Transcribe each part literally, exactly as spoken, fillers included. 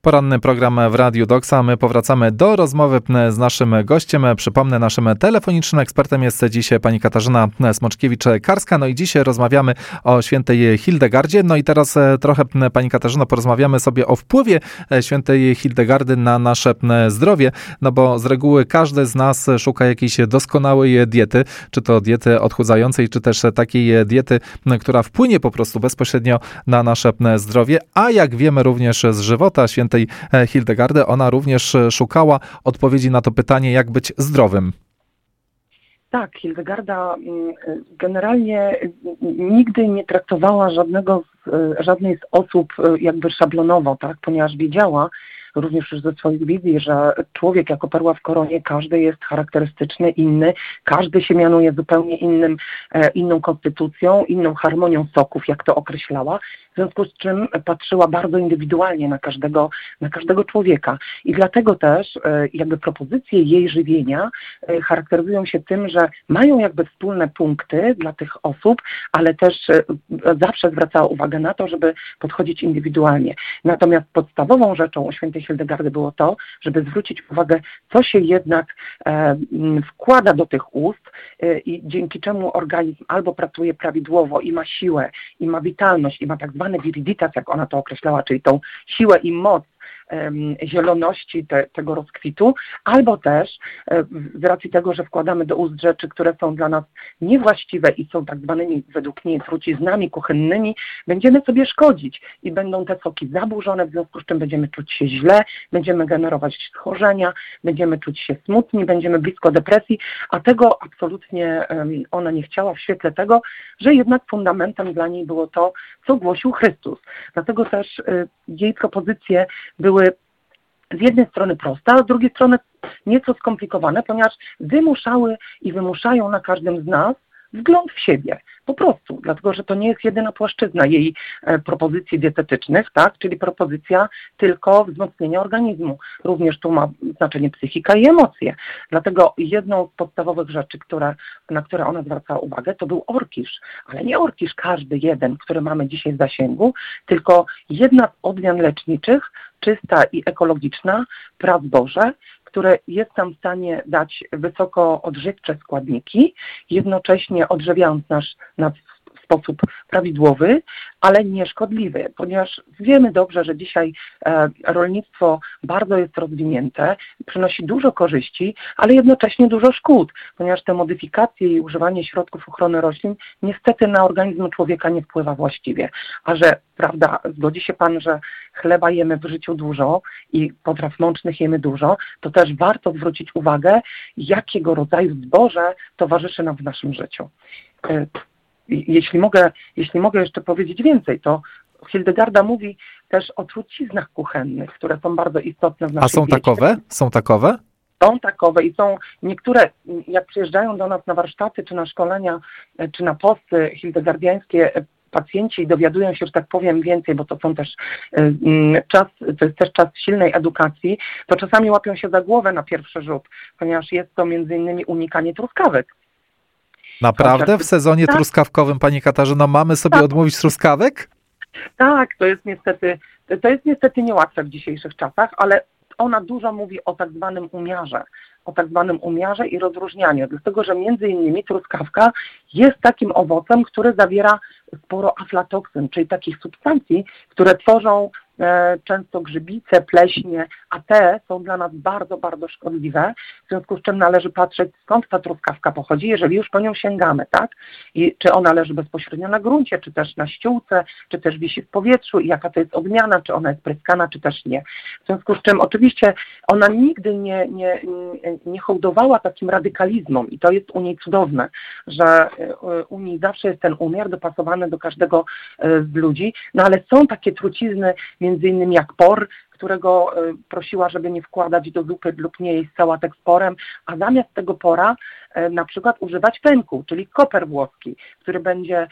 Poranny program w Radiu Doksa. My powracamy do rozmowy z naszym gościem. Przypomnę, naszym telefonicznym ekspertem jest dziś pani Katarzyna Smoczkiewicz-Karska. No i dziś rozmawiamy o świętej Hildegardzie. No i teraz trochę, pani Katarzyno, porozmawiamy sobie o wpływie świętej Hildegardy na nasze zdrowie. No bo z reguły każdy z nas szuka jakiejś doskonałej diety, czy to diety odchudzającej, czy też takiej diety, która wpłynie po prostu bezpośrednio na nasze zdrowie. A jak wiemy również z żywota świętej Hildegardy, ona również szukała odpowiedzi na to pytanie, jak być zdrowym. Tak, Hildegarda generalnie nigdy nie traktowała żadnego, żadnej z osób jakby szablonowo, tak, ponieważ wiedziała również już ze swoich wizji, że człowiek jako perła w koronie, każdy jest charakterystyczny, inny, każdy się mianuje zupełnie innym, inną konstytucją, inną harmonią soków, jak to określała, w związku z czym patrzyła bardzo indywidualnie na każdego, na każdego człowieka. I dlatego też jakby propozycje jej żywienia charakteryzują się tym, że mają jakby wspólne punkty dla tych osób, ale też zawsze zwracała uwagę na to, żeby podchodzić indywidualnie. Natomiast podstawową rzeczą u świętej Hildegardy było to, żeby zwrócić uwagę, co się jednak e, wkłada do tych ust e, i dzięki czemu organizm albo pracuje prawidłowo i ma siłę, i ma witalność, i ma tak zwany viriditas, jak ona to określała, czyli tą siłę i moc zieloności te, tego rozkwitu, albo też z racji tego, że wkładamy do ust rzeczy, które są dla nas niewłaściwe i są tak zwanymi według niej truciznami kuchennymi, będziemy sobie szkodzić i będą te soki zaburzone, w związku z czym będziemy czuć się źle, będziemy generować schorzenia, będziemy czuć się smutni, będziemy blisko depresji, a tego absolutnie ona nie chciała w świetle tego, że jednak fundamentem dla niej było to, co głosił Chrystus. Dlatego też jej propozycje były z jednej strony proste, a z drugiej strony nieco skomplikowane, ponieważ wymuszały i wymuszają na każdym z nas wgląd w siebie. Po prostu, dlatego że to nie jest jedyna płaszczyzna jej e, propozycji dietetycznych, tak, czyli propozycja tylko wzmocnienia organizmu. Również tu ma znaczenie psychika i emocje. Dlatego jedną z podstawowych rzeczy, które, na które ona zwracała uwagę, to był orkisz. Ale nie orkisz każdy jeden, który mamy dzisiaj w zasięgu, tylko jedna z odmian leczniczych, czysta i ekologiczna, praw Boże, które jest nam w stanie dać wysoko odżywcze składniki, jednocześnie odżywiając nasz, nasz w sposób prawidłowy, ale nieszkodliwy, ponieważ wiemy dobrze, że dzisiaj e, rolnictwo bardzo jest rozwinięte, przynosi dużo korzyści, ale jednocześnie dużo szkód, ponieważ te modyfikacje i używanie środków ochrony roślin niestety na organizm człowieka nie wpływa właściwie. A że, prawda, zgodzi się Pan, że chleba jemy w życiu dużo i potraw mącznych jemy dużo, to też warto zwrócić uwagę, jakiego rodzaju zboże towarzyszy nam w naszym życiu. E, Jeśli mogę, jeśli mogę jeszcze powiedzieć więcej, to Hildegarda mówi też o truciznach kuchennych, które są bardzo istotne w naszej A są diecie. takowe? Są takowe? Są takowe i są niektóre, jak przyjeżdżają do nas na warsztaty, czy na szkolenia, czy na posty hildegardiańskie, pacjenci dowiadują się, że tak powiem, więcej, bo to są też czas, to jest też czas silnej edukacji, to czasami łapią się za głowę na pierwszy rzut, ponieważ jest to między innymi unikanie truskawek. Naprawdę? W sezonie tak. truskawkowym, pani Katarzyno, mamy sobie tak. odmówić truskawek? Tak, to jest niestety, to jest niestety niełatwe w dzisiejszych czasach, ale ona dużo mówi o tak zwanym umiarze, o tak zwanym umiarze i rozróżnianiu, dlatego że między innymi truskawka jest takim owocem, który zawiera sporo aflatoksyn, czyli takich substancji, które tworzą e, często grzybice, pleśnie, a te są dla nas bardzo, bardzo szkodliwe, w związku z czym należy patrzeć, skąd ta truskawka pochodzi, jeżeli już po nią sięgamy, tak? I czy ona leży bezpośrednio na gruncie, czy też na ściółce, czy też wisi w powietrzu i jaka to jest odmiana, czy ona jest pryskana, czy też nie. W związku z czym oczywiście ona nigdy nie, nie, nie hołdowała takim radykalizmom i to jest u niej cudowne, że u niej zawsze jest ten umiar dopasowany do każdego z ludzi, no ale są takie trucizny, między innymi jak por, którego prosiła, żeby nie wkładać do zupy lub nie jeść sałatek z porem, a zamiast tego pora na przykład używać fenku, czyli koper włoski, który będzie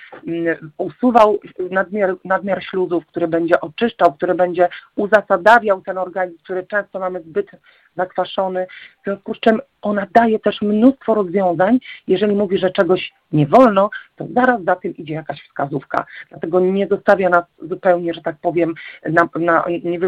usuwał nadmiar, nadmiar śluzów, który będzie oczyszczał, który będzie uzasadawiał ten organizm, który często mamy zbyt zakwaszony, w związku z czym ona daje też mnóstwo rozwiązań. Jeżeli mówi, że czegoś nie wolno, to zaraz za tym idzie jakaś wskazówka. Dlatego nie zostawia nas zupełnie, że tak powiem, na, na, nie wywodzi nas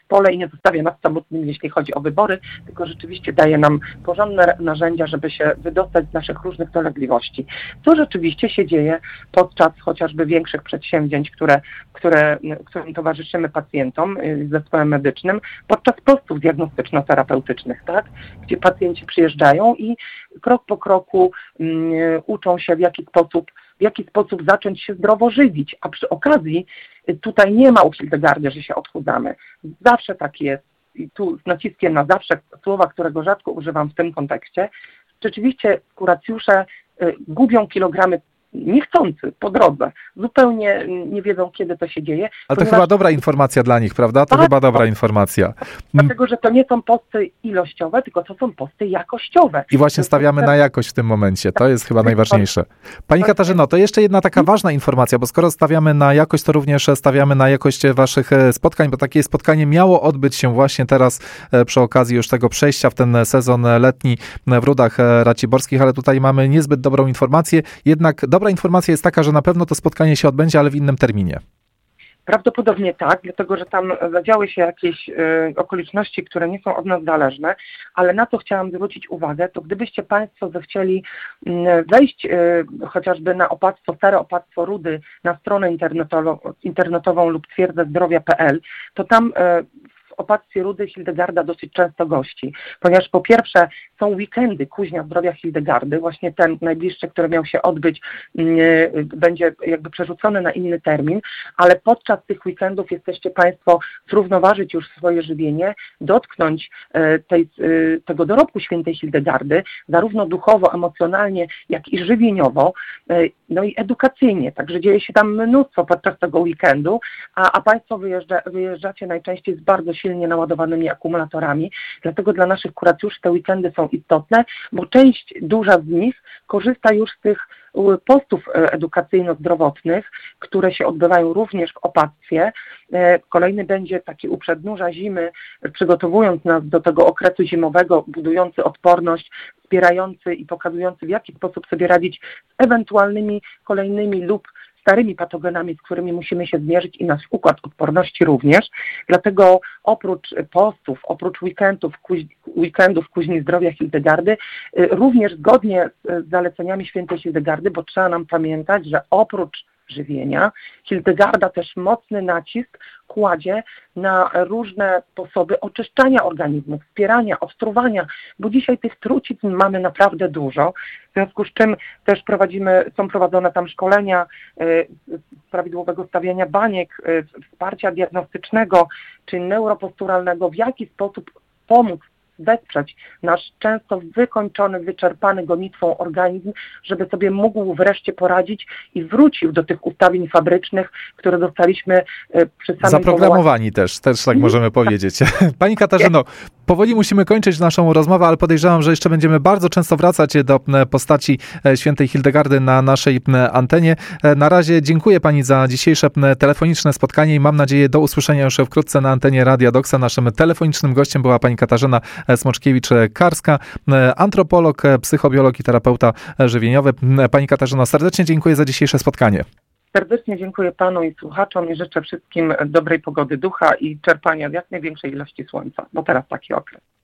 stole i nie zostawia nas samotnymi, jeśli chodzi o wybory, tylko rzeczywiście daje nam porządne narzędzia, żeby się wydostać z naszych różnych dolegliwości. Co rzeczywiście się dzieje podczas chociażby większych przedsięwzięć, które, które, którym towarzyszymy pacjentom z zespołem medycznym, podczas postów diagnostyczno-terapeutycznych, tak? Gdzie pacjenci przyjeżdżają i krok po kroku um, uczą się, w jaki sposób w jaki sposób zacząć się zdrowo żywić, a przy okazji tutaj nie ma u Hildegardy, że się odchudzamy. Zawsze tak jest i tu z naciskiem na zawsze, słowa, którego rzadko używam w tym kontekście. Rzeczywiście kuracjusze gubią kilogramy niechcący, po drodze. Zupełnie nie wiedzą, kiedy to się dzieje. Ale to ponieważ... chyba dobra informacja dla nich, prawda? To tak, chyba dobra informacja. Dlatego, że to nie są posty ilościowe, tylko to są posty jakościowe. I właśnie stawiamy na jakość w tym momencie. To jest chyba najważniejsze. Pani Katarzyno, to jeszcze jedna taka ważna informacja, bo skoro stawiamy na jakość, to również stawiamy na jakość waszych spotkań, bo takie spotkanie miało odbyć się właśnie teraz przy okazji już tego przejścia w ten sezon letni w Rudach Raciborskich, ale tutaj mamy niezbyt dobrą informację. Jednak dobra informacja jest taka, że na pewno to spotkanie się odbędzie, ale w innym terminie. Prawdopodobnie tak, dlatego że tam zadziały się jakieś y, okoliczności, które nie są od nas zależne, ale na co chciałam zwrócić uwagę, to gdybyście Państwo zechcieli y, wejść y, chociażby na opactwo, stare opactwo Rudy na stronę internetową, internetową lub twierdzę zdrowia kropka p l, to tam y, w opactwie Rudy Hildegarda dosyć często gości, ponieważ po pierwsze są weekendy Kuźnia Zdrowia Hildegardy, właśnie ten najbliższy, który miał się odbyć, yy, będzie jakby przerzucony na inny termin, ale podczas tych weekendów jesteście Państwo zrównoważyć już swoje żywienie, dotknąć yy, tej, yy, tego dorobku świętej Hildegardy, zarówno duchowo, emocjonalnie, jak i żywieniowo, yy, no i edukacyjnie, także dzieje się tam mnóstwo podczas tego weekendu, a, a Państwo wyjeżdża, wyjeżdżacie najczęściej z bardzo silnie naładowanymi akumulatorami, dlatego dla naszych kuracjuszy te weekendy są istotne, bo część duża z nich korzysta już z tych postów edukacyjno-zdrowotnych, które się odbywają również w opactwie. Kolejny będzie taki u przednóża zimy, przygotowując nas do tego okresu zimowego, budujący odporność, wspierający i pokazujący, w jaki sposób sobie radzić z ewentualnymi kolejnymi lub starymi patogenami, z którymi musimy się zmierzyć i nasz układ odporności również. Dlatego oprócz postów, oprócz weekendów, kuź, weekendów Kuźni Zdrowia Hildegardy, również zgodnie z zaleceniami świętej Hildegardy, bo trzeba nam pamiętać, że oprócz żywienia Hildegarda też mocny nacisk kładzie na różne sposoby oczyszczania organizmu, wspierania, odtruwania, bo dzisiaj tych trucizn mamy naprawdę dużo, w związku z czym też prowadzimy, są prowadzone tam szkolenia y, prawidłowego stawiania baniek, y, wsparcia diagnostycznego czy neuroposturalnego, w jaki sposób pomóc wesprzeć nasz często wykończony, wyczerpany gonitwą organizm, żeby sobie mógł wreszcie poradzić i wrócił do tych ustawień fabrycznych, które dostaliśmy przy samym Zaprogramowani też, też tak możemy powiedzieć. Pani Katarzyno, powoli musimy kończyć naszą rozmowę, ale podejrzewam, że jeszcze będziemy bardzo często wracać do postaci świętej Hildegardy na naszej antenie. Na razie dziękuję Pani za dzisiejsze telefoniczne spotkanie i mam nadzieję do usłyszenia już wkrótce na antenie Radia Doksa. Naszym telefonicznym gościem była Pani Katarzyna Smoczkiewicz-Karska, antropolog, psychobiolog i terapeuta żywieniowy. Pani Katarzyno, serdecznie dziękuję za dzisiejsze spotkanie. Serdecznie dziękuję Panu i słuchaczom i życzę wszystkim dobrej pogody ducha i czerpania z jak największej ilości słońca, bo teraz taki okres.